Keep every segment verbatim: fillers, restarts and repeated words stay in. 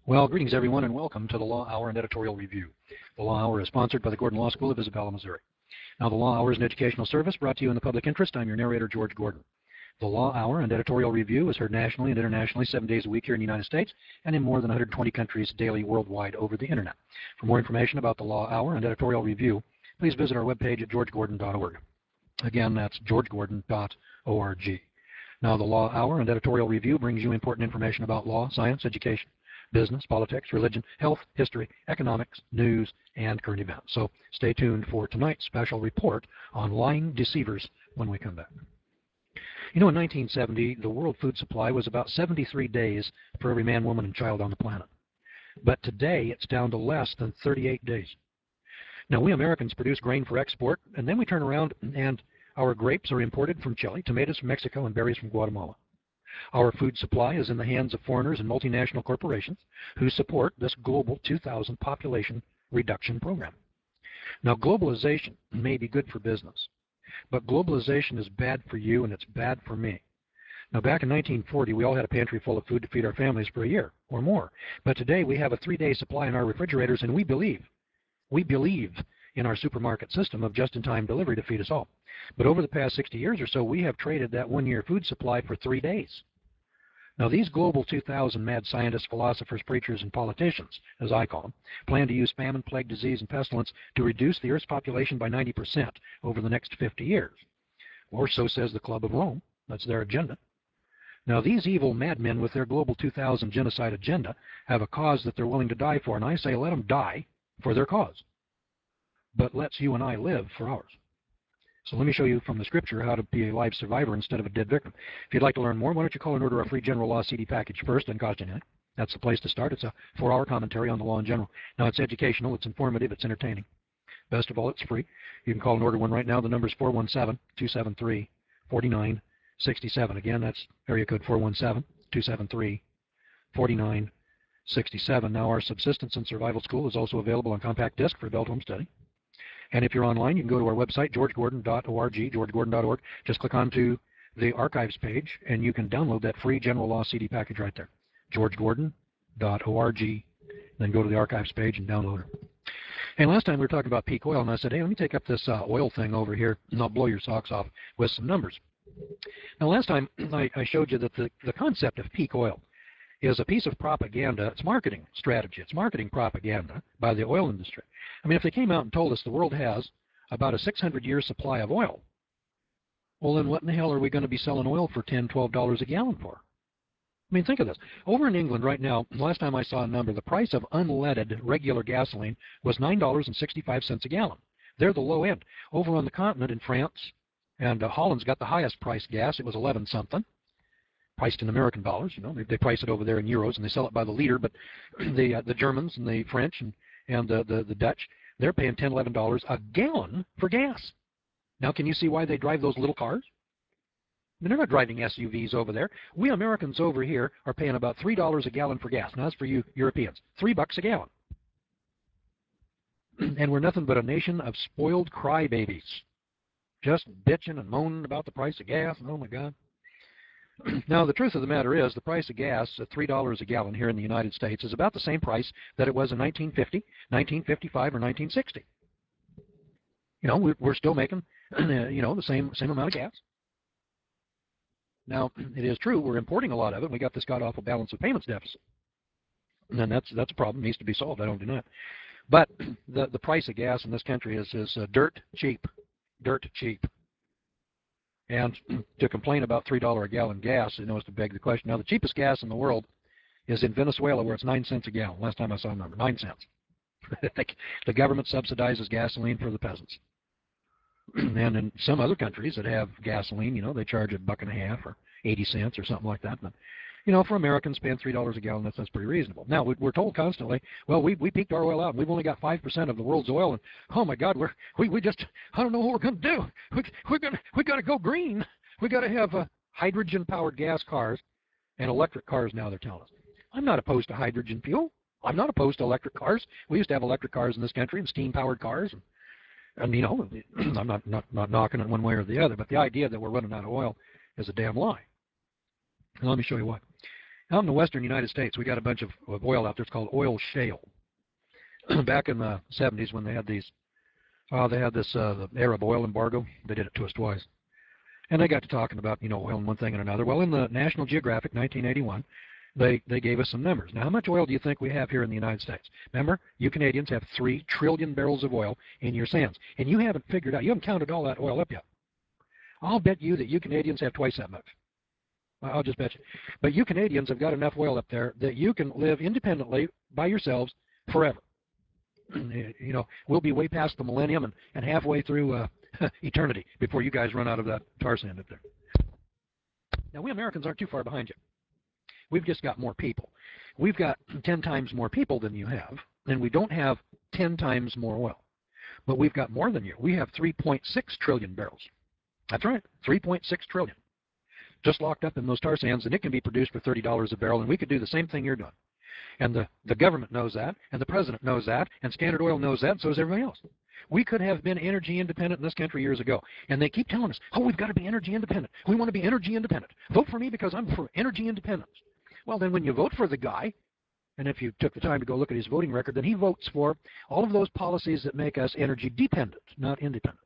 Well, greetings everyone and welcome to the Law Hour and Editorial Review. The Law Hour is sponsored by the Gordon Law School of Isabella, Missouri. Now, the Law Hour is an educational service brought to you in the public interest. I'm your narrator, George Gordon. The Law Hour and Editorial Review is heard nationally and internationally seven days a week here in the United States and in more than one hundred twenty countries daily worldwide over the internet. For more information about the Law Hour and Editorial Review, please visit our webpage at george gordon dot org. Again, that's george gordon dot org. Now, the Law Hour and Editorial Review brings you important information about law, science, education, business, politics, religion, health, history, economics, news, and current events. So stay tuned for tonight's special report on lying deceivers when we come back. You know, in nineteen seventy, the world food supply was about seventy-three days for every man, woman, and child on the planet. But today, it's down to less than thirty-eight days. Now, we Americans produce grain for export, and then we turn around and our grapes are imported from Chile, tomatoes from Mexico, and berries from Guatemala. Our food supply is in the hands of foreigners and multinational corporations who support this global two thousand population reduction program. Now, globalization may be good for business, but globalization is bad for you and it's bad for me. Now, back in nineteen forty, we all had a pantry full of food to feed our families for a year or more. But today, we have a three-day supply in our refrigerators, and we believe, we believe in our supermarket system of just-in-time delivery to feed us all. But over the past sixty years or so, we have traded that one-year food supply for three days. Now, these global two thousand mad scientists, philosophers, preachers, and politicians, as I call them, plan to use famine, plague, disease, and pestilence to reduce the Earth's population by ninety percent over the next fifty years. Or so says the Club of Rome. That's their agenda. Now, these evil madmen with their global two thousand genocide agenda have a cause that they're willing to die for, and I say let them die for their cause. But let's you and I live for ours. So let me show you from the scripture how to be a live survivor instead of a dead victim. If you'd like to learn more, why don't you call and order a free general law C D package first, and cost you anything. That's the place to start. It's a four-hour commentary on the law in general. Now, it's educational, it's informative, it's entertaining. Best of all, it's free. You can call and order one right now. The number is four one seven, two seven three, four nine six seven. Again, that's area code four one seven, two seven three, four nine six seven. Now, our Subsistence and Survival School is also available on compact disc for adult home study. And if you're online, you can go to our website, george gordon dot org, george gordon dot org. Just click onto the archives page, and you can download that free general law C D package right there, george gordon dot org. Then go to the archives page and download it. And last time we were talking about peak oil, and I said, hey, let me take up this uh, oil thing over here, and I'll blow your socks off with some numbers. Now, last time I, I showed you that the, the concept of peak oil is a piece of propaganda. It's marketing strategy. It's marketing propaganda by the oil industry. I mean, if they came out and told us the world has about a six hundred year supply of oil, well, then what in the hell are we going to be selling oil for ten, twelve dollars a gallon for? I mean, think of this. Over in England right now, last time I saw a number, the price of unleaded regular gasoline was nine dollars and sixty-five cents a gallon. They're the low end. Over on the continent in France, and uh, Holland's got the highest priced gas. It was eleven something. Priced in American dollars, you know, they, they price it over there in euros and they sell it by the liter. But the uh, the Germans and the French and and uh, the the Dutch, they're paying ten, eleven dollars a gallon for gas. Now, can you see why they drive those little cars? I mean, they're not driving S U Vs over there. We Americans over here are paying about three dollars a gallon for gas. Now, that's for you Europeans, three bucks a gallon. And we're nothing but a nation of spoiled crybabies, just bitching and moaning about the price of gas. And oh my God. Now, the truth of the matter is the price of gas at three dollars a gallon here in the United States is about the same price that it was in nineteen fifty, nineteen fifty-five, or nineteen sixty. You know, we're still making, you know, the same same amount of gas. Now, it is true we're importing a lot of it. We got this god-awful balance of payments deficit. And that's that's a problem. It needs to be solved. I don't deny it. But the, the price of gas in this country is, is uh, dirt cheap. Dirt cheap. And to complain about three dollars a gallon gas, you know, is to beg the question. Now, the cheapest gas in the world is in Venezuela, where it's nine cents a gallon. Last time I saw a number, nine cents. The government subsidizes gasoline for the peasants. And in some other countries that have gasoline, you know, they charge a buck and a half or eighty cents or something like that. But, you know, for Americans paying three dollars a gallon, that's, that's pretty reasonable. Now, we're told constantly, well, we, we peaked our oil out, and we've only got five percent of the world's oil, and oh my God, we're, we, we just, I don't know what we're going to do. We, we're going to we got to go green. We got to have uh, hydrogen-powered gas cars and electric cars now, they're telling us. I'm not opposed to hydrogen fuel. I'm not opposed to electric cars. We used to have electric cars in this country and steam-powered cars. And, and you know, I'm not, not, not knocking it one way or the other, but the idea that we're running out of oil is a damn lie. And let me show you why. Out in the western United States, we got a bunch of, of oil out there. It's called oil shale. Back in the seventies when they had these, uh, they had this uh, the Arab oil embargo. They did it to us twice. And they got to talking about, you know, oil and one thing and another. Well, in the National Geographic, nineteen eighty-one, they, they gave us some numbers. Now, how much oil do you think we have here in the United States? Remember, you Canadians have three trillion barrels of oil in your sands. And you haven't figured out, you haven't counted all that oil up yet. I'll bet you that you Canadians have twice that much. I'll just bet you. But you Canadians have got enough oil up there that you can live independently by yourselves forever. You know, we'll be way past the millennium and, and halfway through uh, eternity before you guys run out of that tar sand up there. Now, we Americans aren't too far behind you. We've just got more people. We've got ten times more people than you have, and we don't have ten times more oil. But we've got more than you. We have three point six trillion barrels. That's right, three point six trillion. Just locked up in those tar sands, and it can be produced for thirty dollars a barrel, and we could do the same thing you're doing. And the, the government knows that, and the president knows that, and Standard Oil knows that, and so does everybody else. We could have been energy independent in this country years ago, and they keep telling us, oh, we've got to be energy independent. We want to be energy independent. Vote for me because I'm for energy independence. Well, then when you vote for the guy, and if you took the time to go look at his voting record, then he votes for all of those policies that make us energy dependent, not independent.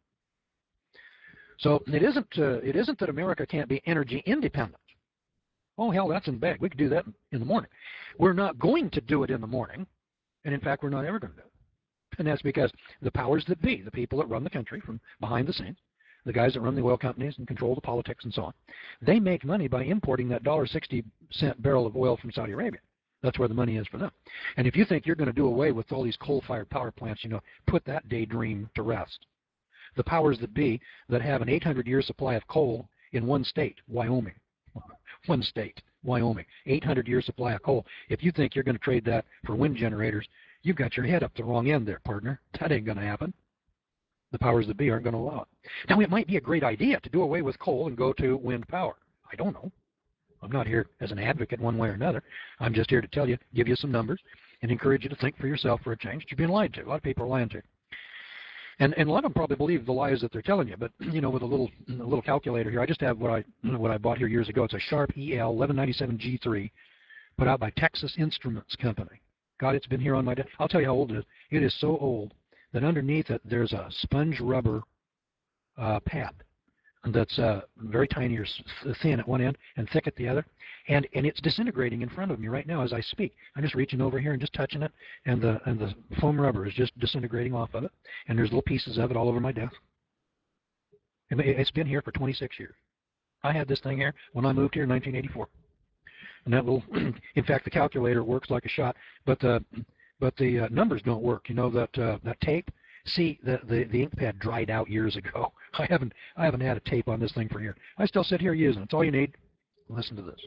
So it isn't, uh, it isn't that America can't be energy independent. Oh, hell, that's in the bag. We could do that in the morning. We're not going to do it in the morning, and in fact, we're not ever going to do it. And that's because the powers that be, the people that run the country from behind the scenes, the guys that run the oil companies and control the politics and so on, they make money by importing that one dollar sixty cent barrel of oil from Saudi Arabia. That's where the money is for them. And if you think you're going to do away with all these coal-fired power plants, you know, put that daydream to rest. The powers that be that have an eight hundred year supply of coal in one state, Wyoming. One state, Wyoming, eight hundred year supply of coal. If you think you're going to trade that for wind generators, you've got your head up the wrong end there, partner. That ain't going to happen. The powers that be aren't going to allow it. Now, it might be a great idea to do away with coal and go to wind power. I don't know. I'm not here as an advocate one way or another. I'm just here to tell you, give you some numbers, and encourage you to think for yourself for a change. You're being lied to. A lot of people are lying to you. And, and a lot of them probably believe the lies that they're telling you. But, you know, with a little a little calculator here, I just have what I what I bought here years ago. It's a Sharp E L eleven ninety-seven G three put out by Texas Instruments Company. God, it's been here on my desk. I'll tell you how old it is. It is so old that underneath it there's a sponge rubber uh, pad that's uh, very tiny or thin at one end and thick at the other. And, and it's disintegrating in front of me right now as I speak. I'm just reaching over here and just touching it, and the, and the foam rubber is just disintegrating off of it. And there's little pieces of it all over my desk. It's been here for twenty-six years. I had this thing here when I moved here in nineteen eighty-four. And that little, in fact, the calculator works like a shot, but the, but the uh, numbers don't work. You know, that, uh, that tape? See, the, the, the ink pad dried out years ago. I haven't, I haven't had a tape on this thing for years. I still sit here using it. It's all you need. Listen to this.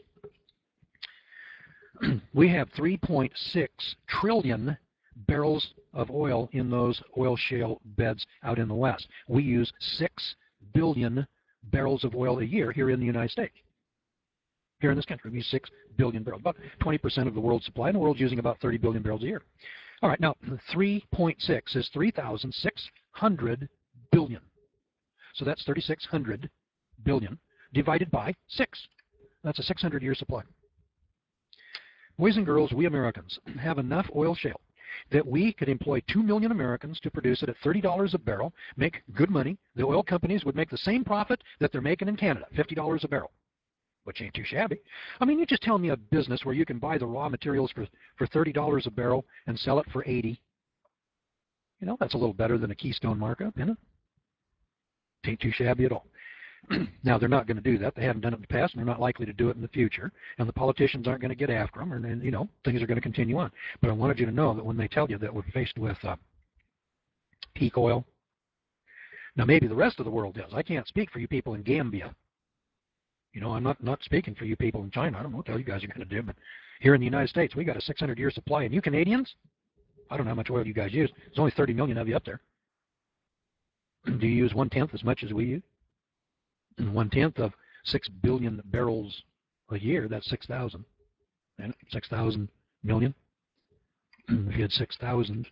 We have three point six trillion barrels of oil in those oil shale beds out in the West. We use six billion barrels of oil a year here in the United States. Here in this country, we use six billion barrels, about twenty percent of the world's supply, and the world's using about thirty billion barrels a year. All right, now three point six is three thousand six hundred billion. So that's three thousand six hundred billion divided by six. That's a six hundred year supply. Boys and girls, we Americans have enough oil shale that we could employ two million Americans to produce it at thirty dollars a barrel, make good money. The oil companies would make the same profit that they're making in Canada, fifty dollars a barrel, which ain't too shabby. I mean, you just tell me a business where you can buy the raw materials for, for thirty dollars a barrel and sell it for eighty dollars. You know, that's a little better than a Keystone markup, isn't it? Ain't too shabby at all. Now, they're not going to do that. They haven't done it in the past, and they're not likely to do it in the future. And the politicians aren't going to get after them, and, and you know, things are going to continue on. But I wanted you to know that when they tell you that we're faced with uh, peak oil, now maybe the rest of the world does. I can't speak for you people in Gambia. You know, I'm not, not speaking for you people in China. I don't know what the hell you guys are going to do. But here in the United States, we got a six hundred year supply. And you Canadians, I don't know how much oil you guys use. There's only thirty million of you up there. Do you use one-tenth as much as we use? And one-tenth of six billion barrels a year, that's six thousand. And six thousand million. If you had six thousand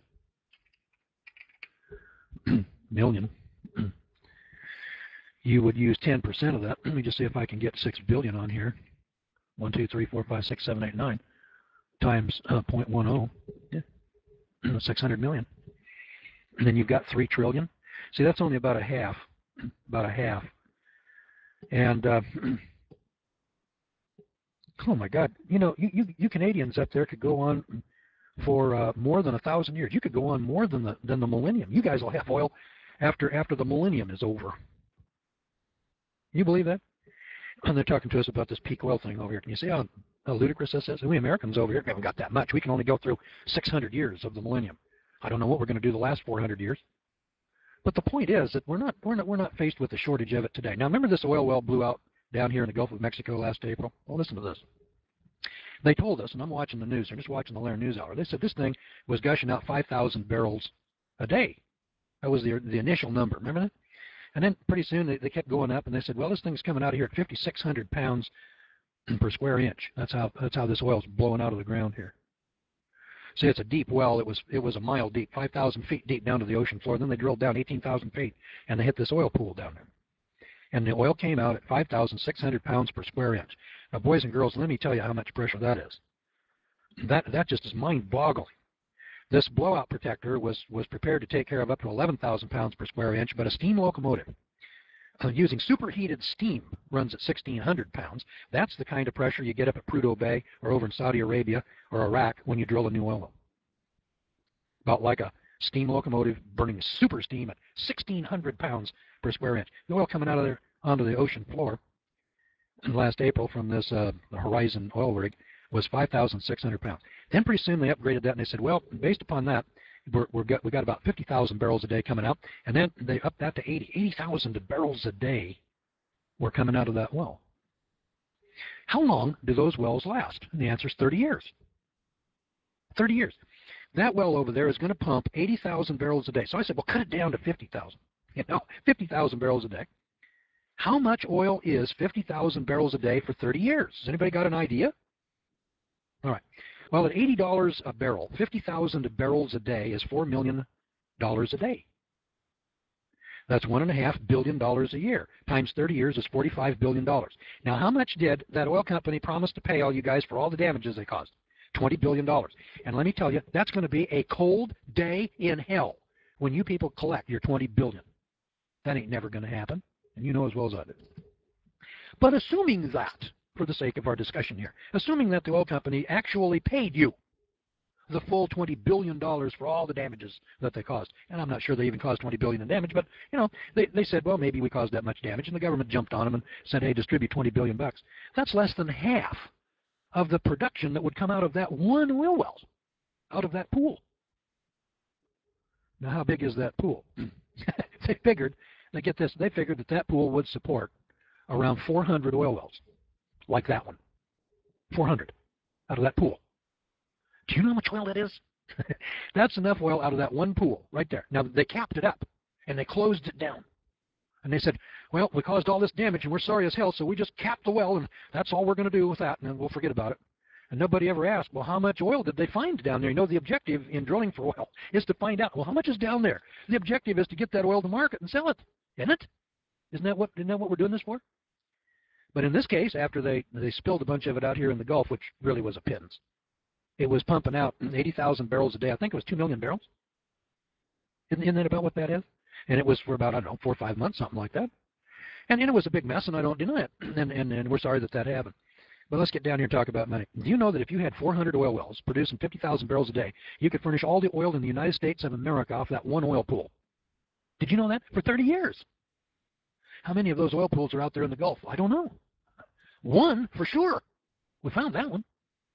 million, you would use ten percent of that. Let me just see if I can get six billion on here. one, two, three, four, five, six, seven, eight, nine times uh, zero point one zero, yeah, six hundred million. And then you've got three trillion. See, that's only about a half, about a half. And uh, oh my God, you know, you, you, you Canadians up there could go on for uh, more than a thousand years. You could go on more than the than the millennium. You guys will have oil after after the millennium is over. You believe that? And they're talking to us about this peak oil thing over here. Can you see how, how ludicrous this is? And we Americans over here haven't got that much. We can only go through six hundred years of the millennium. I don't know what we're going to do the last four hundred years. But the point is that we're not we're not we're not faced with a shortage of it today. Now remember this oil well blew out down here in the Gulf of Mexico last April? Well, listen to this. They told us, and I'm watching the news, I'm just watching the Lair News Hour. They said this thing was gushing out five thousand barrels a day. That was the the initial number. Remember that? And then pretty soon they, they kept going up, and they said, well, this thing's coming out of here at fifty-six hundred pounds per square inch. That's how that's how this oil's blowing out of the ground here. See, it's a deep well. It was it was a mile deep, five thousand feet deep down to the ocean floor. Then they drilled down eighteen thousand feet, and they hit this oil pool down there. And the oil came out at five thousand six hundred pounds per square inch. Now, boys and girls, let me tell you how much pressure that is. That that just is mind-boggling. This blowout protector was was prepared to take care of up to eleven thousand pounds per square inch, but a steam locomotive uh, using superheated steam runs at sixteen hundred pounds. That's the kind of pressure you get up at Prudhoe Bay or over in Saudi Arabia or Iraq when you drill a new oil well. About like a steam locomotive burning super steam at sixteen hundred pounds per square inch. The oil coming out of there onto the ocean floor last April from this uh, Horizon oil rig was five thousand six hundred pounds. Then pretty soon they upgraded that and they said, well, based upon that, we're, we're got, we got about fifty thousand barrels a day coming out. And then they upped that to eighty. eighty thousand barrels a day were coming out of that well. How long do those wells last? And the answer is thirty years. thirty years. That well over there is going to pump eighty thousand barrels a day. So I said, well, cut it down to fifty thousand. You know, fifty thousand barrels a day. How much oil is fifty thousand barrels a day for thirty years? Has anybody got an idea? All right. Well, at eighty dollars a barrel, fifty thousand barrels a day is four million dollars a day. That's one point five billion dollars a year. Times thirty years is forty-five billion dollars. Now, how much did that oil company promise to pay all you guys for all the damages they caused? twenty billion dollars. And let me tell you, that's going to be a cold day in hell when you people collect your twenty billion dollars. That ain't never going to happen, and you know as well as I do. But assuming that, for the sake of our discussion here, assuming that the oil company actually paid you the full twenty billion dollars for all the damages that they caused, and I'm not sure they even caused twenty billion dollars in damage, but you know, they, they said, well, maybe we caused that much damage, and the government jumped on them and said, hey, distribute twenty billion bucks. That's less than half of the production that would come out of that one oil well, out of that pool. Now, how big is that pool? They figured, now get this, they figured that that pool would support around four hundred oil wells, like that one. four hundred out of that pool. Do you know how much oil that is? That's enough oil out of that one pool right there. Now, they capped it up, and they closed it down. And they said, well, we caused all this damage, and we're sorry as hell, so we just capped the well, and that's all we're going to do with that, and then we'll forget about it. And nobody ever asked, well, how much oil did they find down there? You know, the objective in drilling for oil is to find out, well, how much is down there? The objective is to get that oil to market and sell it, isn't it? Isn't that what, isn't that what we're doing this for? But in this case, after they, they spilled a bunch of it out here in the Gulf, which really was a pittance, it was pumping out eighty thousand barrels a day. I think it was two million barrels. Isn't, isn't that about what that is? And it was for about, I don't know, four or five months, something like that. And, and it was a big mess, and I don't deny it. And, and, and we're sorry that that happened. But let's get down here and talk about money. Do you know that if you had four hundred oil wells producing fifty thousand barrels a day, you could furnish all the oil in the United States of America off that one oil pool? Did you know that? For thirty years. How many of those oil pools are out there in the Gulf? I don't know. One, for sure. We found that one.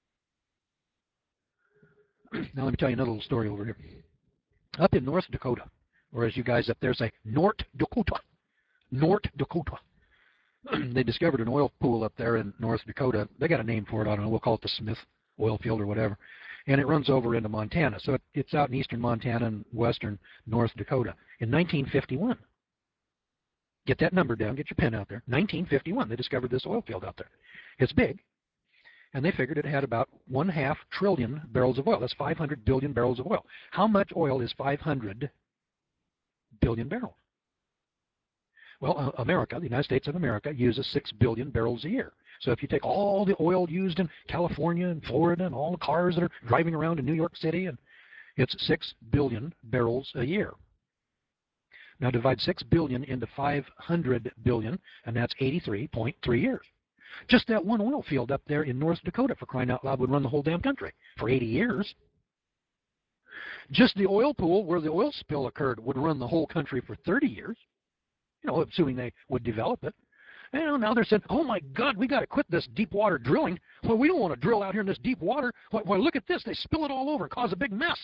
Now let me tell you another little story over here. Up in North Dakota, or as you guys up there say, North Dakota. North Dakota. They discovered an oil pool up there in North Dakota. They got a name for it. I don't know. We'll call it the Smith oil field or whatever. And it runs over into Montana. So it, it's out in eastern Montana and western North Dakota. In nineteen fifty-one, get that number down. Get your pen out there. nineteen fifty-one, they discovered this oil field out there. It's big. And they figured it had about one half trillion barrels of oil. That's five hundred billion barrels of oil. How much oil is five hundred billion barrels? Well, uh, America, the United States of America, uses six billion barrels a year. So if you take all the oil used in California and Florida and all the cars that are driving around in New York City, and it's six billion barrels a year. Now divide six billion into five hundred billion, and that's eighty-three point three years. Just that one oil field up there in North Dakota, for crying out loud, would run the whole damn country for eighty years. Just the oil pool where the oil spill occurred would run the whole country for thirty years, you know, assuming they would develop it. And now they're saying, oh my God, we got to quit this deep water drilling. Well, we don't want to drill out here in this deep water. Well, well, look at this. They spill it all over and cause a big mess.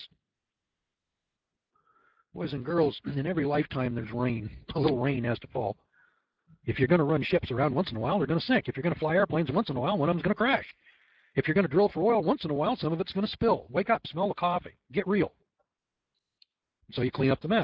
Boys and girls, in every lifetime there's rain. A little rain has to fall. If you're going to run ships around once in a while, they're going to sink. If you're going to fly airplanes once in a while, one of them's going to crash. If you're going to drill for oil once in a while, some of it's going to spill. Wake up, smell the coffee, get real. So you clean up the mess.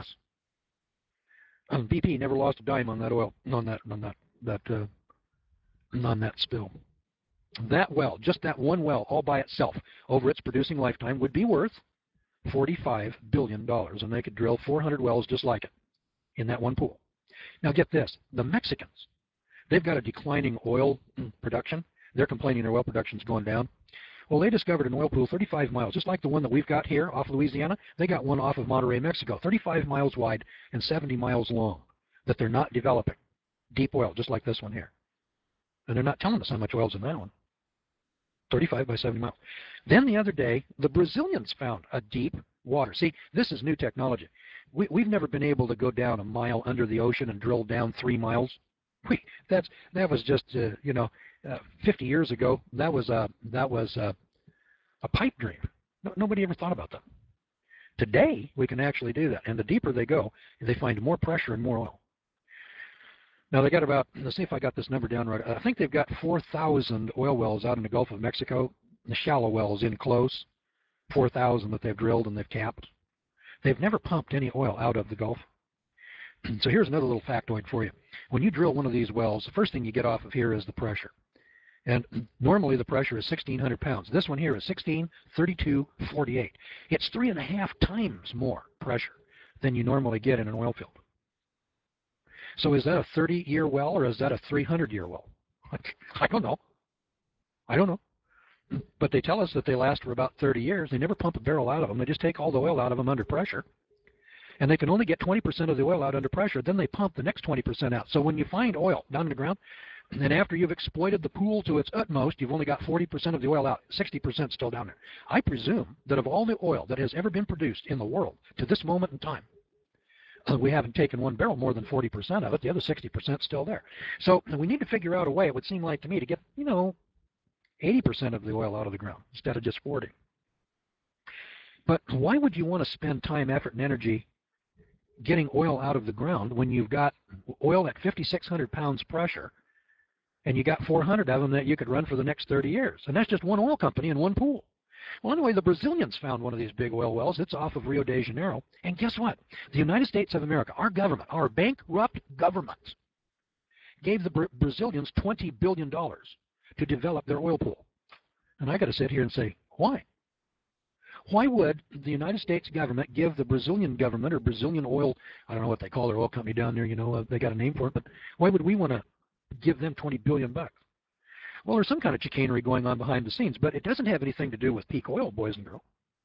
Um, B P never lost a dime on that oil, on that, on that, that, uh, on that spill. That well, just that one well, all by itself, over its producing lifetime, would be worth forty-five billion dollars, and they could drill four hundred wells just like it in that one pool. Now get this, the Mexicans, they've got a declining oil production. They're complaining their oil production's going down. Well, they discovered an oil pool thirty-five miles, just like the one that we've got here off Louisiana. They got one off of Monterrey, Mexico, thirty-five miles wide and seventy miles long that they're not developing. Deep oil, just like this one here. And they're not telling us how much oil's in that one. thirty-five by seventy miles. Then the other day, the Brazilians found a deep water. See, this is new technology. We, we've never been able to go down a mile under the ocean and drill down three miles. We, that's, that was just, uh, you know, uh, fifty years ago, that was, uh, that was uh, a pipe dream. No, nobody ever thought about that. Today, we can actually do that. And the deeper they go, they find more pressure and more oil. Now, they got about, let's see if I got this number down right. I think they've got four thousand oil wells out in the Gulf of Mexico. The shallow wells in close, four thousand that they've drilled and they've capped. They've never pumped any oil out of the Gulf. So here's another little factoid for you. When you drill one of these wells, the first thing you get off of here is the pressure. And normally the pressure is sixteen hundred pounds. This one here is sixteen thirty-two forty-eight. It's three and a half times more pressure than you normally get in an oil field. So is that a thirty-year well or is that a three hundred year well? I don't know. I don't know. But they tell us that they last for about thirty years. They never pump a barrel out of them. They just take all the oil out of them under pressure. And they can only get twenty percent of the oil out under pressure. Then they pump the next twenty percent out. So when you find oil down in the ground, and after you've exploited the pool to its utmost, you've only got forty percent of the oil out, sixty percent still down there. I presume that of all the oil that has ever been produced in the world to this moment in time, we haven't taken one barrel more than forty percent of it. The other sixty percent still there. So we need to figure out a way, it would seem like to me, to get, you know, eighty percent of the oil out of the ground instead of just forty. But why would you want to spend time, effort, and energy getting oil out of the ground when you've got oil at fifty-six hundred pounds pressure and you got four hundred of them that you could run for the next thirty years? And that's just one oil company in one pool. Well, anyway, the Brazilians found one of these big oil wells. It's off of Rio de Janeiro. And guess what? The United States of America, our government, our bankrupt government, gave the Bra Brazilians twenty billion dollars to develop their oil pool. And I got to sit here and say, why? Why would the United States government give the Brazilian government or Brazilian oil, I don't know what they call their oil company down there, you know, uh, they got a name for it, but why would we want to give them twenty billion bucks? Well, there's some kind of chicanery going on behind the scenes, but it doesn't have anything to do with peak oil, boys and girls.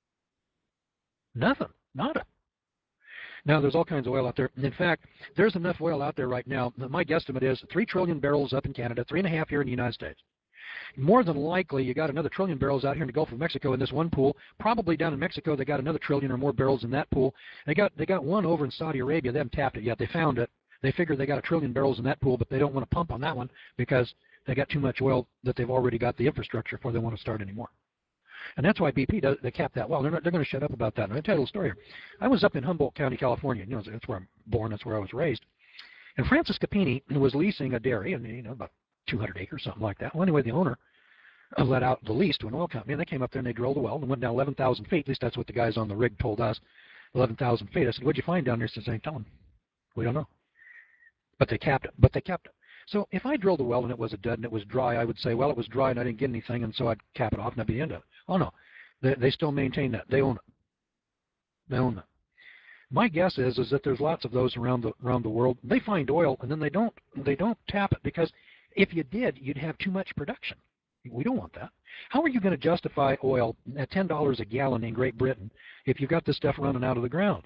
Nothing. Nada. Now, there's all kinds of oil out there. In fact, there's enough oil out there right now. My guesstimate is three trillion barrels up in Canada, three and a half here in the United States. More than likely, you got another trillion barrels out here in the Gulf of Mexico in this one pool. Probably down in Mexico, they got another trillion or more barrels in that pool. They got they got one over in Saudi Arabia. They haven't tapped it yet. They found it. They figure they got a trillion barrels in that pool, but they don't want to pump on that one because they got too much oil that they've already got the infrastructure for. They want to start anymore. And that's why B P does, they capped that well. They're not, they're going to shut up about that. And I'll tell you a little story here. I was up in Humboldt County, California. You know, that's where I'm born. That's where I was raised. And Francis Capini was leasing a dairy, and you know, about two hundred acres, something like that. Well, anyway, the owner let out the lease to an oil company, and they came up there and they drilled a well and went down eleven thousand feet. At least that's what the guys on the rig told us, eleven thousand feet. I said, what'd you find down there? He says, I ain't telling. We don't know. But they capped it. But they kept it. So if I drilled a well and it was a dud and it was dry, I would say, well, it was dry and I didn't get anything, and so I'd cap it off and that'd be the end of it. Oh, no. They, they still maintain that. They own it. They own that. My guess is is that there's lots of those around the around the world. They find oil and then they don't they don't tap it, because if you did, you'd have too much production. We don't want that. How are you going to justify oil at ten dollars a gallon in Great Britain if you've got this stuff running out of the ground?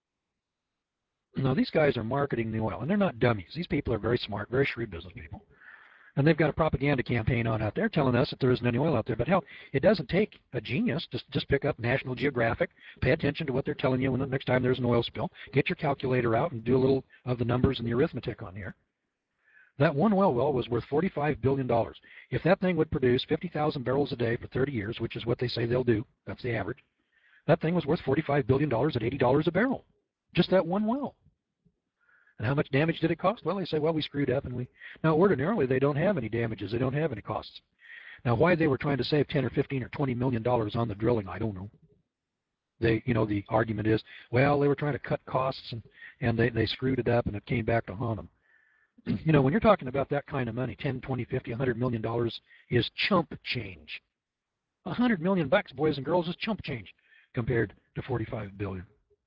Now, these guys are marketing the oil, and they're not dummies. These people are very smart, very shrewd business people. And they've got a propaganda campaign on out there telling us that there isn't any oil out there. But hell, it doesn't take a genius to just pick up National Geographic, pay attention to what they're telling you when the next time there's an oil spill, get your calculator out and do a little of the numbers and the arithmetic on here. That one oil well was worth forty-five billion dollars. If that thing would produce fifty thousand barrels a day for thirty years, which is what they say they'll do, that's the average, that thing was worth forty-five billion dollars at eighty dollars a barrel. Just that one well. And how much damage did it cost? Well, they say, well, we screwed up, and we... Now, ordinarily, they don't have any damages. They don't have any costs. Now, why they were trying to save ten or fifteen or twenty million dollars on the drilling, I don't know. They, you know, the argument is, well, they were trying to cut costs, and, and they, they screwed it up, and it came back to haunt them. You know, when you're talking about that kind of money, ten, twenty, fifty, a hundred million dollars is chump change. A hundred million bucks, boys and girls, is chump change compared to forty-five billion.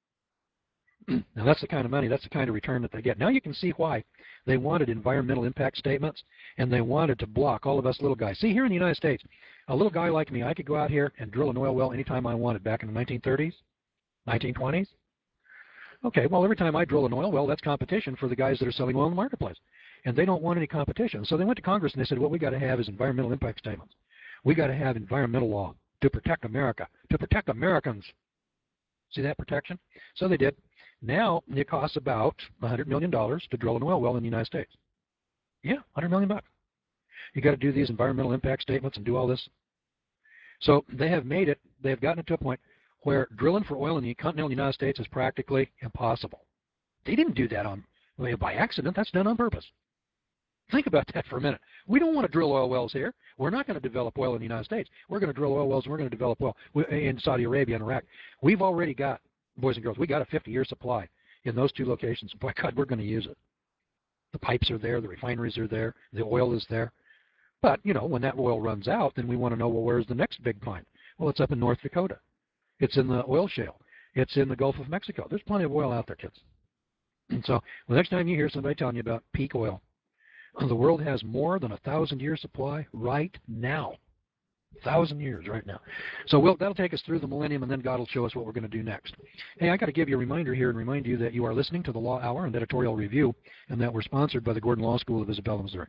Now, that's the kind of money, that's the kind of return that they get. Now you can see why they wanted environmental impact statements, and they wanted to block all of us little guys. See, here in the United States, a little guy like me, I could go out here and drill an oil well anytime I wanted back in the nineteen thirties, nineteen twenties. Okay, well, every time I drill an oil well, that's competition for the guys that are selling oil in the marketplace. And they don't want any competition. So they went to Congress and they said, what we got to have is environmental impact statements. We got to have environmental law to protect America, to protect Americans. See that protection? So they did. Now it costs about a hundred million dollars to drill an oil well in the United States. Yeah, a hundred million bucks. You got to do these environmental impact statements and do all this. So they have made it, they've gotten it to a point where drilling for oil in the continental United States is practically impossible. They didn't do that on by accident. That's done on purpose. Think about that for a minute. We don't want to drill oil wells here. We're not going to develop oil in the United States. We're going to drill oil wells and we're going to develop oil in Saudi Arabia and Iraq. We've already got, boys and girls, we got a fifty-year supply in those two locations. By God, we're going to use it. The pipes are there. The refineries are there. The oil is there. But, you know, when that oil runs out, then we want to know, well, where's the next big find? Well, it's up in North Dakota. It's in the oil shale. It's in the Gulf of Mexico. There's plenty of oil out there, kids. And so the next time you hear somebody telling you about peak oil, the world has more than a thousand year supply right now. Thousand years right now. So we'll, that'll take us through the millennium, and then God will show us what we're going to do next. Hey, I got to give you a reminder here and remind you that you are listening to the Law Hour and Editorial Review, and that we're sponsored by the Gordon Law School of Isabella, Missouri.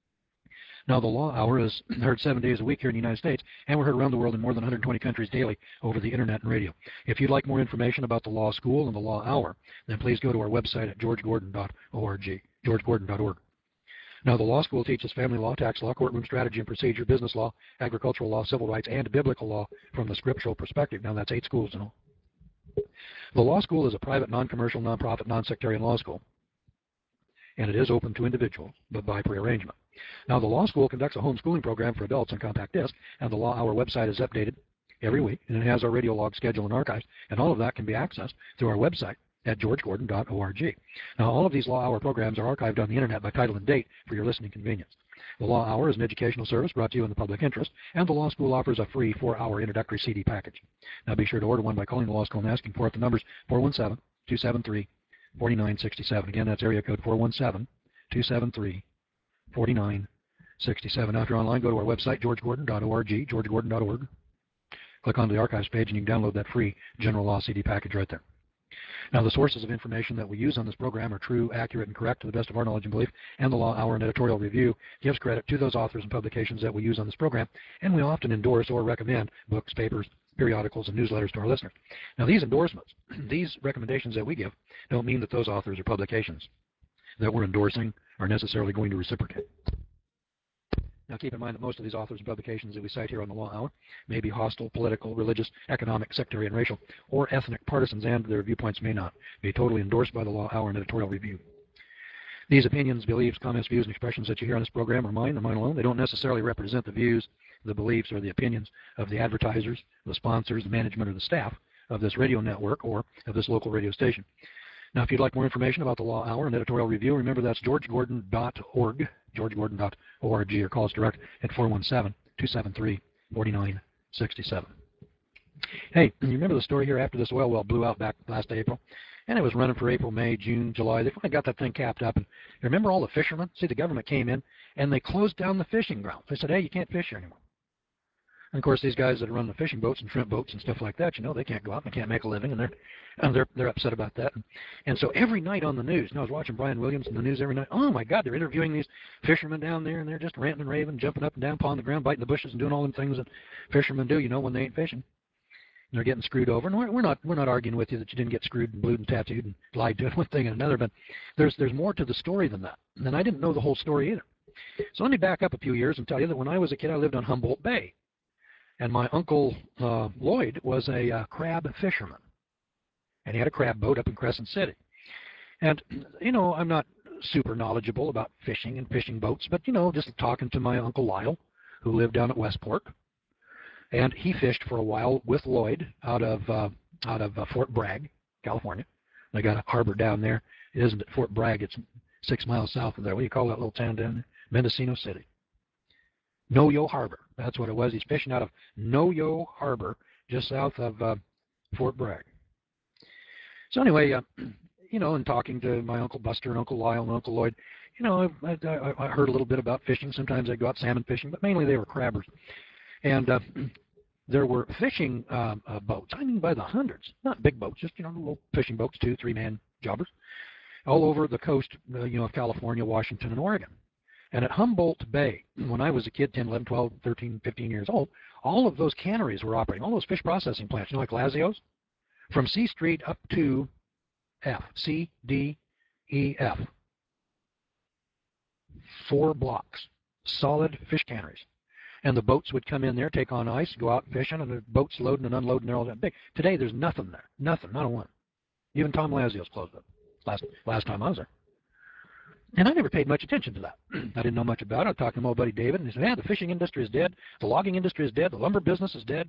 Now, the Law Hour is heard seven days a week here in the United States, and we're heard around the world in more than one hundred twenty countries daily over the internet and radio. If you'd like more information about the Law School and the Law Hour, then please go to our website at george gordon dot org, george gordon dot org. Now, the law school teaches family law, tax law, courtroom strategy and procedure, business law, agricultural law, civil rights, and biblical law from the scriptural perspective. Now, that's eight schools in all. The law school is a private, non-commercial, non-profit, non-sectarian law school, and it is open to individuals, but by prearrangement. Now, the law school conducts a homeschooling program for adults on compact disc, and the Law Hour website is updated every week, and it has our radio log schedule and archives, and all of that can be accessed through our website at george gordon dot org. Now, all of these Law Hour programs are archived on the internet by title and date for your listening convenience. The Law Hour is an educational service brought to you in the public interest, and the Law School offers a free four-hour introductory C D package. Now, be sure to order one by calling the Law School and asking for it. The number's four one seven, two seven three, four nine six seven. Again, that's area code four one seven, two seven three, four nine six seven. Now, if you're online, go to our website, george gordon dot org, george gordon dot org. Click on the archives page, and you can download that free general law C D package right there. Now, the sources of information that we use on this program are true, accurate, and correct to the best of our knowledge and belief, and the Law Hour and Editorial Review gives credit to those authors and publications that we use on this program, and we often endorse or recommend books, papers, periodicals, and newsletters to our listeners. Now, these endorsements, these recommendations that we give, don't mean that those authors or publications that we're endorsing are necessarily going to reciprocate. Now, keep in mind that most of these authors and publications that we cite here on the Law Hour may be hostile, political, religious, economic, sectarian, racial, or ethnic partisans, and their viewpoints may not be totally endorsed by the Law Hour and Editorial Review. These opinions, beliefs, comments, views, and expressions that you hear on this program are mine, are mine alone. They don't necessarily represent the views, the beliefs, or the opinions of the advertisers, the sponsors, the management, or the staff of this radio network or of this local radio station. Now, if you'd like more information about the Law Hour and Editorial Review, remember that's george gordon dot org, george gordon dot org, or call us direct at four one seven, two seven three, four nine six seven. Hey, you remember the story here after this oil well blew out back last April? And it was running for April, May, June, July. They finally got that thing capped up. And remember all the fishermen? See, the government came in and they closed down the fishing grounds. They said, hey, you can't fish here anymore. And of course, these guys that run the fishing boats and shrimp boats and stuff like that, you know, they can't go out and they can't make a living, and they're and they're they're upset about that. And, and so every night on the news, and I was watching Brian Williams in the news every night. Oh my God, they're interviewing these fishermen down there, and they're just ranting and raving, jumping up and down, pawing the ground, biting the bushes, and doing all them things that fishermen do, you know, when they ain't fishing. And they're getting screwed over. And we're, we're not we're not arguing with you that you didn't get screwed and blued and tattooed and lied to, one thing and another. But there's there's more to the story than that. And I didn't know the whole story either. So let me back up a few years and tell you that when I was a kid, I lived on Humboldt Bay. And my uncle uh, Lloyd was a uh, crab fisherman, and he had a crab boat up in Crescent City. And, you know, I'm not super knowledgeable about fishing and fishing boats, but, you know, just talking to my Uncle Lyle, who lived down at Westport, and he fished for a while with Lloyd out of uh, out of uh, Fort Bragg, California. They got a harbor down there. It isn't at Fort Bragg. It's six miles south of there. What do you call that little town down there? Mendocino City. Noyo Harbor. That's what it was. He's fishing out of Noyo Harbor, just south of uh, Fort Bragg. So anyway, uh, you know, and talking to my Uncle Buster and Uncle Lyle and Uncle Lloyd, you know, I, I, I heard a little bit about fishing. Sometimes I'd go out salmon fishing, but mainly they were crabbers. And uh, there were fishing uh, uh, boats, I mean by the hundreds, not big boats, just, you know, little fishing boats, two, three-man jobbers, all over the coast, uh, you know, of California, Washington, and Oregon. And at Humboldt Bay, when I was a kid, ten, eleven, twelve, thirteen, fifteen years old, all of those canneries were operating, all those fish processing plants, you know, like Lazio's, from C Street up to F, C, D, E, F. Four blocks, solid fish canneries. And the boats would come in there, take on ice, go out fishing, and the boats loading and unloading, they're all that big. Today, there's nothing there, nothing, not a one. Even Tom Lazio's closed up last, last time I was there. And I never paid much attention to that. I didn't know much about it. I talked to my old buddy David, and he said, yeah, the fishing industry is dead. The logging industry is dead. The lumber business is dead.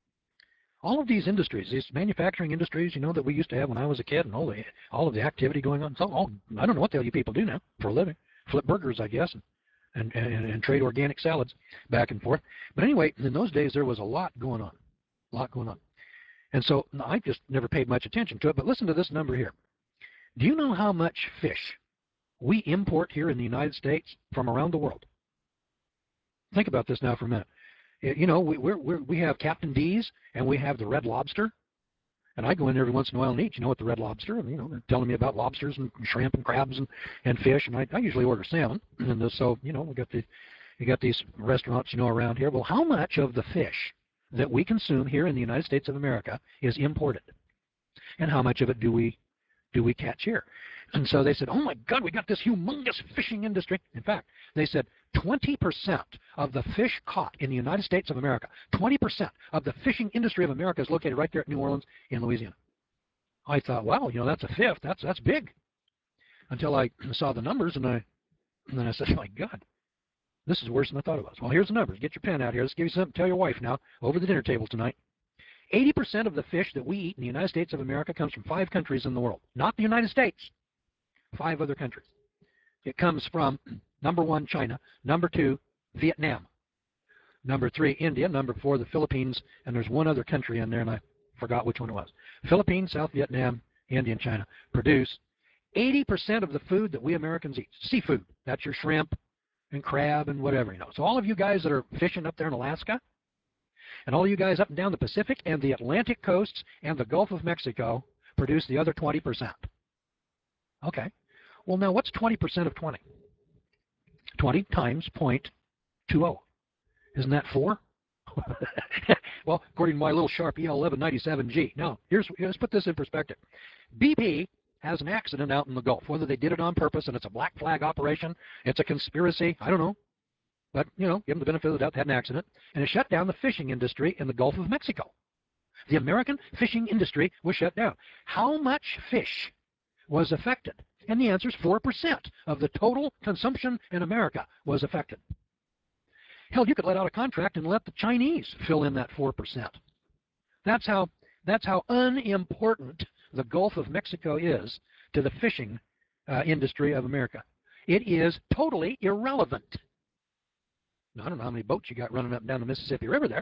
All of these industries, these manufacturing industries, you know, that we used to have when I was a kid, and all the all of the activity going on. So all, I don't know what the hell you people do now for a living. Flip burgers, I guess, and, and, and, and trade organic salads back and forth. But anyway, in those days, there was a lot going on, a lot going on. And so I just never paid much attention to it. But listen to this number here. Do you know how much fish we import here in the United States from around the world? Think about this now for a minute. You know, we we're, we're, we have Captain D's, and we have the Red Lobster. And I go in every once in a while and eat, you know, with the Red Lobster. And, you know, they're telling me about lobsters and shrimp and crabs and, and fish. And I, I usually order salmon. And so, you know, we got the, you got these restaurants, you know, around here. Well, how much of the fish that we consume here in the United States of America is imported? And how much of it do we do we catch here? And so they said, oh my God, we got this humongous fishing industry. In fact, they said twenty percent of the fish caught in the United States of America, twenty percent of the fishing industry of America is located right there at New Orleans in Louisiana. I thought, wow, you know, that's a fifth. That's that's big. Until I saw the numbers, and I and then I said, oh my God, this is worse than I thought it was. Well, here's the numbers. Get your pen out here. Let's give you something to tell your wife now over the dinner table tonight. eighty percent of the fish that we eat in the United States of America comes from five countries in the world, not the United States. Five other countries. It comes from, number one, China, number two, Vietnam, number three, India, number four, the Philippines, and there's one other country in there, and I forgot which one it was. Philippines, South Vietnam, India, and China produce eighty percent of the food that we Americans eat. Seafood. That's your shrimp and crab and whatever, you know. So all of you guys that are fishing up there in Alaska, and all of you guys up and down the Pacific and the Atlantic coasts and the Gulf of Mexico produce the other twenty percent. Okay. Well, now what's twenty percent of twenty? twenty times zero point two zero. Isn't that four? Well, according to my little sharp E L eleven ninety-seven G. Now, here's, let's put this in perspective. B P has an accident out in the Gulf. Whether they did it on purpose and it's a black flag operation, it's a conspiracy, I don't know. But, you know, give them the benefit of the doubt, they had an accident. And it shut down the fishing industry in the Gulf of Mexico. The American fishing industry was shut down. How much fish was affected? And the answer is four percent of the total consumption in America was affected. Hell, you could let out a contract and let the Chinese fill in that four percent. That's how, that's how unimportant the Gulf of Mexico is to the fishing uh, industry of America. It is totally irrelevant. Now, I don't know how many boats you got running up and down the Mississippi River there,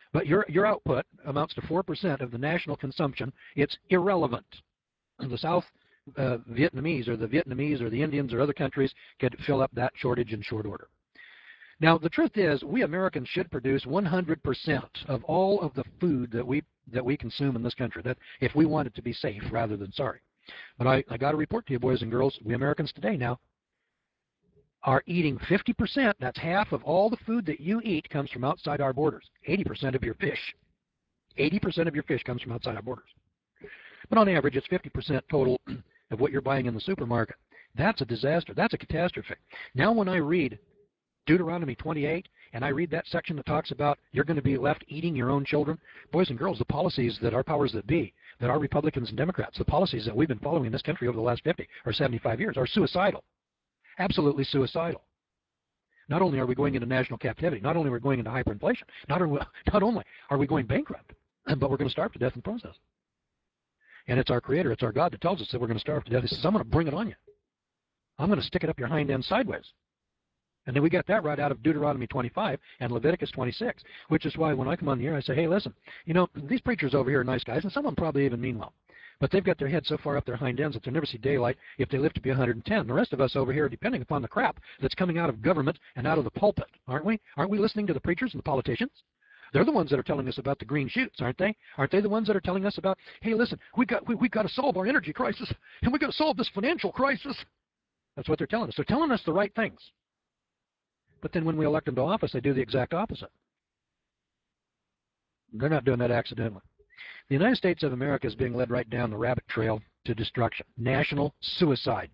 but your, your output amounts to four percent of the national consumption. It's irrelevant. The South uh, Vietnamese or the Vietnamese or the Indians or other countries could fill up that shortage in short order. Now, the truth is, we Americans should produce one hundred percent of all of the food that we that we consume in this country, that if we want it to be safe rather than sorry. But I, I got to report to you, boys and girls, we Americans today now are eating fifty percent. That's half of all the food that you eat comes from outside our borders. eighty percent of your fish. eighty percent of your fish comes from outside our borders. But on average, it's fifty percent total of what you're buying in the supermarket. That's a disaster. That's a catastrophe. Now when I read Deuteronomy twenty-eight, and I read that section that talks about you're going to be left eating your own children, boys and girls, the policies that our powers that be, that our Republicans and Democrats, the policies that we've been following in this country over the last fifty or seventy-five years are suicidal. Absolutely suicidal. Not only are we going into national captivity, not only are we going into hyperinflation, not, are, not only are we going bankrupt, but we're going to starve to death in the process. And it's our Creator, it's our God that tells us that we're going to starve to death. He says, I'm going to bring it on you. I'm going to stick it up your hind end sideways. And then we got that right out of Deuteronomy twenty-five and Leviticus twenty-six, which is why when I come on the air, I say, hey, listen, you know, these preachers over here are nice guys, and some of them probably even mean well. But they've got their head so far up their hind ends that they'll never see daylight if they live to be one hundred ten. The rest of us over here are depending upon the crap that's coming out of government and out of the pulpit, aren't we? Aren't we listening to the preachers and the politicians? They're the ones that are telling us about the green shoots, aren't they? Aren't they the ones that are telling us about, hey, listen, we got we, we got to solve our energy crisis, and we got to solve this financial crisis? That's what they're telling us. They're telling us the right things. But then when we elect them to office, they do the exact opposite. They're not doing that accidentally. The United States of America is being led right down the rabbit trail to destruction. National suicide.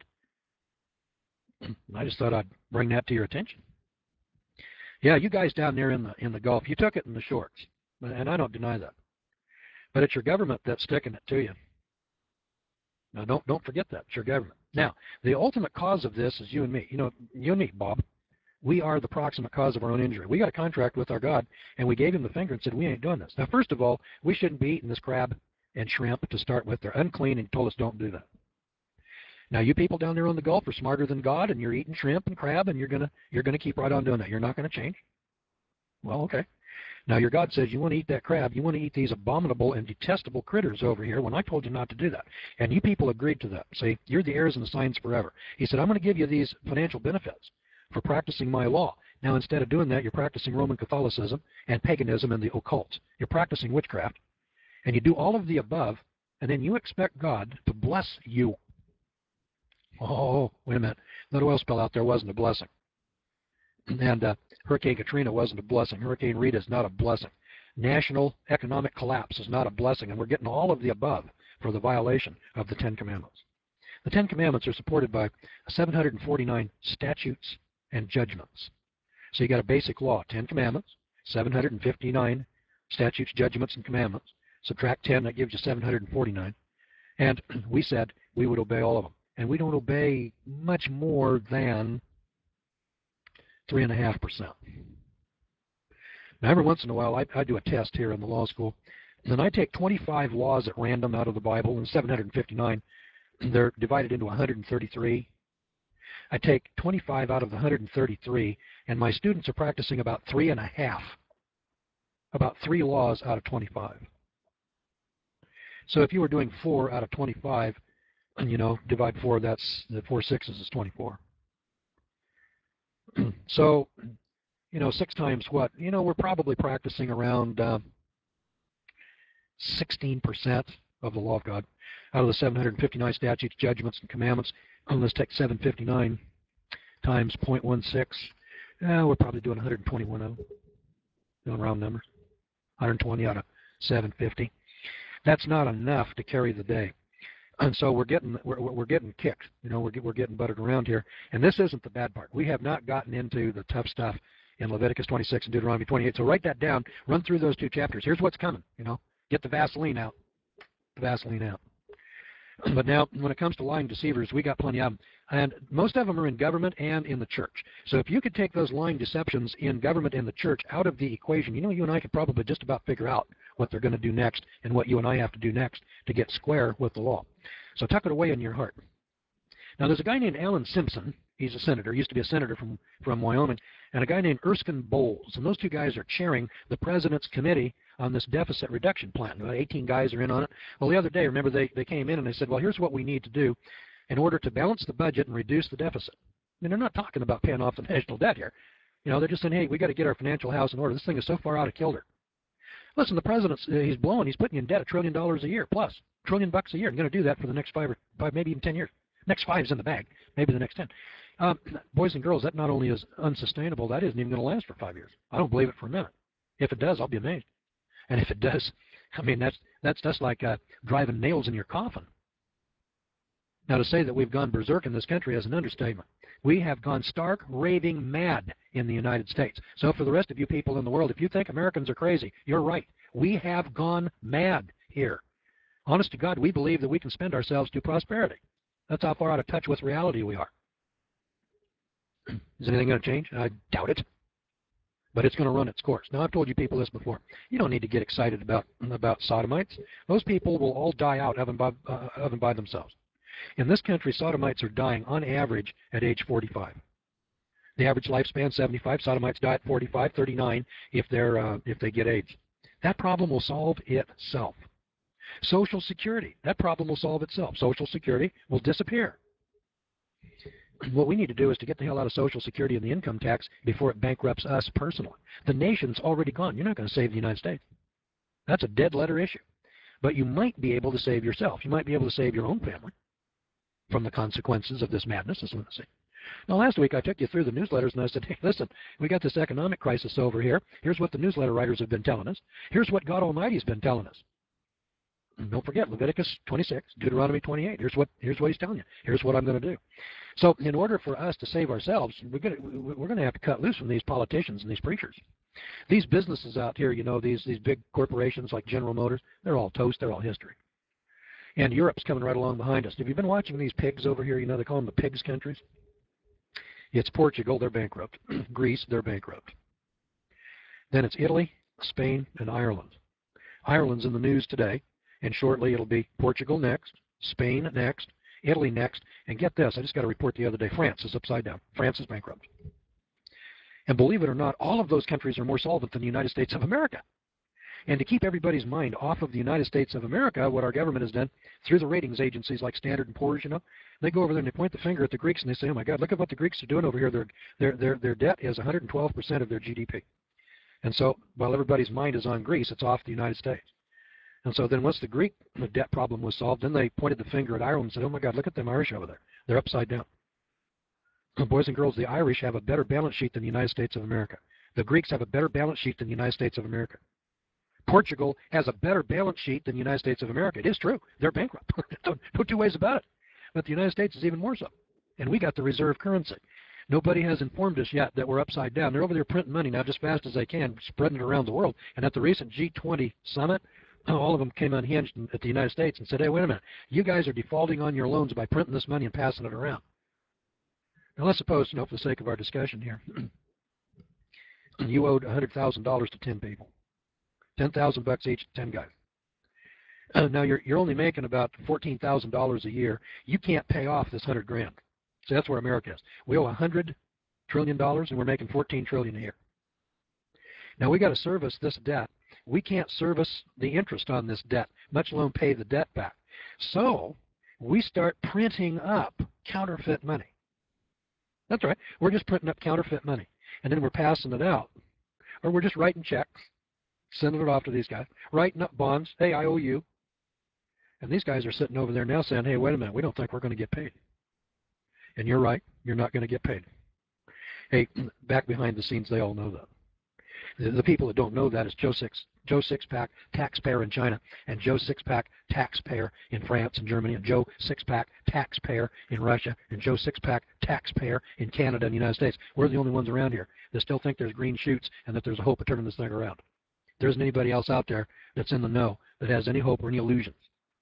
I just thought I'd bring that to your attention. Yeah, you guys down there in the in the Gulf, you took it in the shorts, and I don't deny that. But it's your government that's sticking it to you. Now, don't don't forget that. It's your government. Now, the ultimate cause of this is you and me. You know, you and me, Bob. We are the proximate cause of our own injury. We got a contract with our God, and we gave him the finger and said, we ain't doing this. Now, first of all, we shouldn't be eating this crab and shrimp to start with. They're unclean, and he told us don't do that. Now, you people down there on the Gulf are smarter than God, and you're eating shrimp and crab, and you're gonna you're gonna keep right on doing that. You're not gonna change. Well, okay. Now, your God says you want to eat that crab. You want to eat these abominable and detestable critters over here when I told you not to do that. And you people agreed to that. See, you're the heirs and the signs forever. He said, I'm going to give you these financial benefits for practicing my law. Now, instead of doing that, you're practicing Roman Catholicism and paganism and the occult. You're practicing witchcraft. And you do all of the above, and then you expect God to bless you. Oh, wait a minute. That oil spill out there wasn't a blessing. And uh, Hurricane Katrina wasn't a blessing. Hurricane Rita is not a blessing. National economic collapse is not a blessing. And we're getting all of the above for the violation of the Ten Commandments. The Ten Commandments are supported by seven hundred forty-nine statutes and judgments. So you got a basic law, Ten Commandments, seven hundred fifty-nine statutes, judgments, and commandments. Subtract ten, that gives you seven hundred forty-nine. And we said we would obey all of them. And we don't obey much more than three point five percent. Now, every once in a while, I, I do a test here in the law school, and I take twenty-five laws at random out of the Bible, and seven hundred fifty-nine, they're divided into one hundred thirty-three. I take twenty-five out of the one hundred thirty-three, and my students are practicing about three and a half, about three laws out of twenty-five. So if you were doing four out of twenty-five, and you know, divide four, that's the four sixes is twenty-four. So, you know, six times what? You know, we're probably practicing around uh, sixteen percent of the law of God out of the seven hundred fifty-nine statutes, judgments, and commandments. And let's take seven hundred fifty-nine times zero point one six. Uh, we're probably doing one hundred twenty-one of them. Doing round numbers. one hundred twenty out of seven hundred fifty. That's not enough to carry the day. And so we're getting we're, we're getting kicked, you know, we're we're getting buttered around here. And this isn't the bad part. We have not gotten into the tough stuff in Leviticus twenty-six and Deuteronomy twenty-eight. So write that down. Run through those two chapters. Here's what's coming. You know, get the Vaseline out. The Vaseline out. But now, when it comes to lying deceivers, we got plenty of them, and most of them are in government and in the church. So if you could take those lying deceptions in government and the church out of the equation, you know, you and I could probably just about figure out what they're going to do next and what you and I have to do next to get square with the law. So tuck it away in your heart. Now, there's a guy named Alan Simpson, He's a senator. He used to be a senator from, from Wyoming. And a guy named Erskine Bowles. And those two guys are chairing the president's committee on this deficit reduction plan. About eighteen guys are in on it. Well, the other day, remember, they, they came in and they said, well, here's what we need to do in order to balance the budget and reduce the deficit. I mean, they're not talking about paying off the national debt here. You know, they're just saying, hey, we got to get our financial house in order. This thing is so far out of kilter. Listen, the president's, uh, he's blowing, he's putting you in debt a trillion dollars a year, plus, trillion bucks a year. He's going to do that for the next five or five, maybe even ten years. Next five's in the bag, maybe the next ten. Um, boys and girls, that not only is unsustainable, that isn't even going to last for five years. I don't believe it for a minute. If it does, I'll be amazed. And if it does, I mean, that's that's just like uh, driving nails in your coffin. Now, to say that we've gone berserk in this country is an understatement. We have gone stark, raving mad in the United States. So for the rest of you people in the world, if you think Americans are crazy, you're right. We have gone mad here. Honest to God, we believe that we can spend ourselves to prosperity. That's how far out of touch with reality we are. Is anything going to change? I doubt it. But it's going to run its course. Now, I've told you people this before. You don't need to get excited about, about sodomites. Those people will all die out of and by, uh, of and by themselves. In this country, sodomites are dying on average at age forty-five. The average lifespan, seventy-five. Sodomites die at forty-five, thirty-nine if, they're, uh, if they get AIDS. That problem will solve itself. Social Security, that problem will solve itself. Social Security will disappear. What we need to do is to get the hell out of Social Security and the income tax before it bankrupts us personally. The nation's already gone. You're not going to save the United States. That's a dead letter issue. But you might be able to save yourself. You might be able to save your own family from the consequences of this madness, this lunacy. Now, last week I took you through the newsletters and I said, hey, listen, we got this economic crisis over here. Here's what the newsletter writers have been telling us. Here's what God Almighty has been telling us. And don't forget Leviticus twenty-six, Deuteronomy twenty-eight. Here's what, here's what he's telling you. Here's what I'm going to do. So in order for us to save ourselves, we're going to, we're going to have to cut loose from these politicians and these preachers. These businesses out here, you know, these, these big corporations like General Motors, they're all toast. They're all history. And Europe's coming right along behind us. Have you been watching these pigs over here? You know, they call them the pigs countries. It's Portugal, they're bankrupt. Greece, they're bankrupt. Then it's Italy, Spain, and Ireland. Ireland's in the news today, and shortly it'll be Portugal next, Spain next, Italy next, and get this, I just got a report the other day, France is upside down. France is bankrupt. And believe it or not, all of those countries are more solvent than the United States of America. And to keep everybody's mind off of the United States of America, what our government has done through the ratings agencies like Standard and Poor's, you know, they go over there and they point the finger at the Greeks and they say, oh my God, look at what the Greeks are doing over here. Their, their, their, their debt is one hundred twelve percent of their G D P. And so while everybody's mind is on Greece, it's off the United States. And so then once the Greek the debt problem was solved, then they pointed the finger at Ireland and said, oh my God, look at them Irish over there. They're upside down. Boys and girls, the Irish have a better balance sheet than the United States of America. The Greeks have a better balance sheet than the United States of America. Portugal has a better balance sheet than the United States of America. It is true. They're bankrupt. no, no two ways about it. But the United States is even more so. And we got the reserve currency. Nobody has informed us yet that we're upside down. They're over there printing money now just fast as they can, spreading it around the world. And at the recent G twenty summit, all of them came unhinged at the United States and said, hey, wait a minute. You guys are defaulting on your loans by printing this money and passing it around. Now let's suppose, you know, for the sake of our discussion here, you owed one hundred thousand dollars to ten people. ten thousand bucks each, ten guys. Uh, now you're you're only making about fourteen thousand dollars a year. You can't pay off this hundred grand. So that's where America is. We owe a hundred trillion dollars, and we're making fourteen trillion a year. Now we got to service this debt. We can't service the interest on this debt, much alone pay the debt back. So we start printing up counterfeit money. That's right. We're just printing up counterfeit money, and then we're passing it out, or we're just writing checks. Sending it off to these guys, writing up bonds. Hey, I owe you. And these guys are sitting over there now saying, hey, wait a minute, we don't think we're going to get paid. And you're right, you're not going to get paid. Hey, back behind the scenes, they all know that. The, the people that don't know that is Joe Six, Joe Sixpack, taxpayer in China, and Joe Sixpack, taxpayer in France and Germany, and Joe Sixpack, taxpayer in Russia, and Joe Sixpack, taxpayer in Canada and the United States. We're the only ones around here that still think there's green shoots and that there's a hope of turning this thing around. There isn't anybody else out there that's in the know that has any hope or any illusions.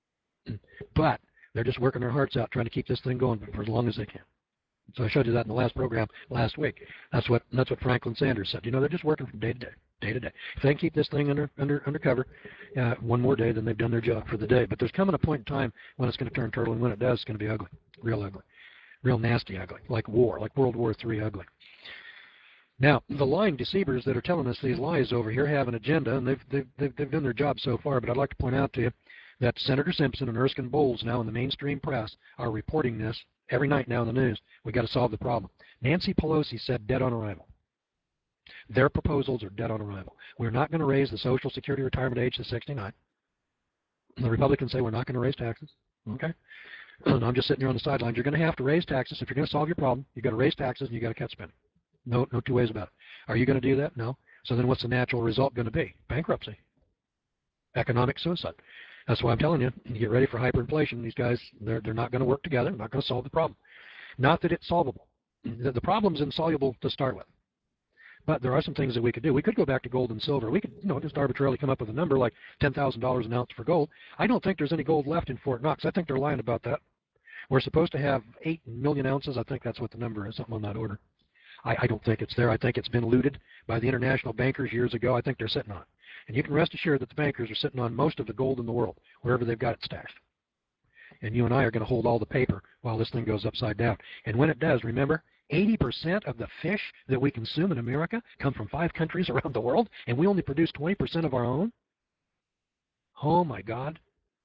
But they're just working their hearts out trying to keep this thing going for as long as they can. So I showed you that in the last program last week. That's what that's what Franklin Sanders said. You know, they're just working from day to day, day to day. If they can keep this thing under under under cover uh, one more day, then they've done their job for the day. But there's coming a point in time when it's going to turn turtle, and when it does, it's going to be ugly, real ugly. Real nasty ugly, like war, like World War Three ugly. Now, the lying deceivers that are telling us these lies over here have an agenda, and they've, they've, they've, they've done their job so far, but I'd like to point out to you that Senator Simpson and Erskine Bowles now in the mainstream press are reporting this every night now in the news. We've got to solve the problem. Nancy Pelosi said dead on arrival. Their proposals are dead on arrival. We're not going to raise the Social Security retirement age to sixty-nine. The Republicans say we're not going to raise taxes. Okay? And I'm just sitting here on the sidelines. You're going to have to raise taxes. If you're going to solve your problem, you've got to raise taxes and you've got to cut spending. No, no two ways about it. Are you going to do that? No. So then what's the natural result going to be? Bankruptcy. Economic suicide. That's why I'm telling you, you get ready for hyperinflation. These guys, they're, they're not going to work together. They're not going to solve the problem. Not that it's solvable. The, the problem's insoluble to start with. But there are some things that we could do. We could go back to gold and silver. We could, you know, just arbitrarily come up with a number like ten thousand dollars an ounce for gold. I don't think there's any gold left in Fort Knox. I think they're lying about that. We're supposed to have eight million ounces. I think that's what the number is, something on that order. I, I don't think it's there. I think it's been looted by the international bankers years ago. I think they're sitting on it. And you can rest assured that the bankers are sitting on most of the gold in the world, wherever they've got it stashed. And you and I are going to hold all the paper while this thing goes upside down. And when it does, remember, eighty percent of the fish that we consume in America come from five countries around the world, and we only produce twenty percent of our own? Oh, my God.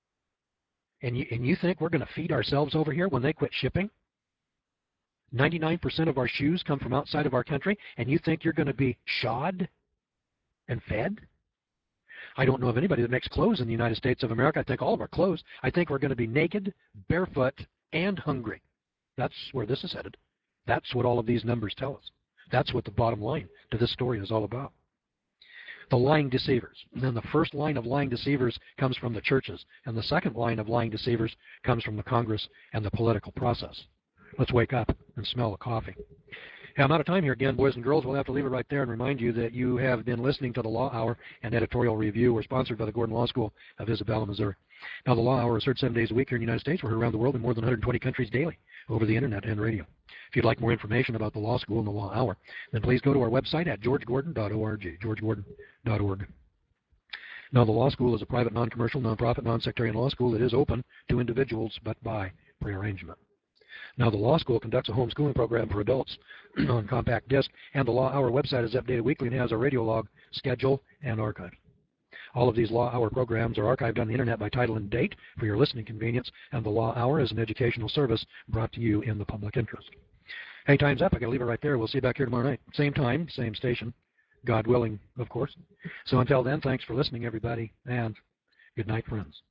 And you, and you think we're going to feed ourselves over here when they quit shipping? ninety-nine percent of our shoes come from outside of our country, and you think you're going to be shod and fed? I don't know of anybody that makes clothes in the United States of America. I think all of our clothes. I think we're going to be naked, barefoot, and hungry. That's where this is headed. That's what all of these numbers tell us. That's what the bottom line to this story is all about. The lying deceivers. And then the first line of lying deceivers comes from the churches, and the second line of lying deceivers comes from the Congress and the political process. Let's wake up and smell the coffee. Hey, I'm out of time here again, boys and girls. We'll have to leave it right there and remind you that you have been listening to the Law Hour and Editorial Review. We're sponsored by the Gordon Law School of Isabella, Missouri. Now, the Law Hour is heard seven days a week here in the United States. We're heard around the world in more than one hundred twenty countries daily over the Internet and radio. If you'd like more information about the Law School and the Law Hour, then please go to our website at george gordon dot org, george gordon dot org. Now, the Law School is a private, non-commercial, non-profit, non-sectarian law school that is open to individuals, but by prearrangement. Now, the Law School conducts a homeschooling program for adults on compact disc, and the Law Hour website is updated weekly and has a radio log, schedule, and archive. All of these Law Hour programs are archived on the Internet by title and date for your listening convenience, and the Law Hour is an educational service brought to you in the public interest. Hey, time's up. I got to leave it right there. We'll see you back here tomorrow night. Same time, same station. God willing, of course. So until then, thanks for listening, everybody, and good night, friends.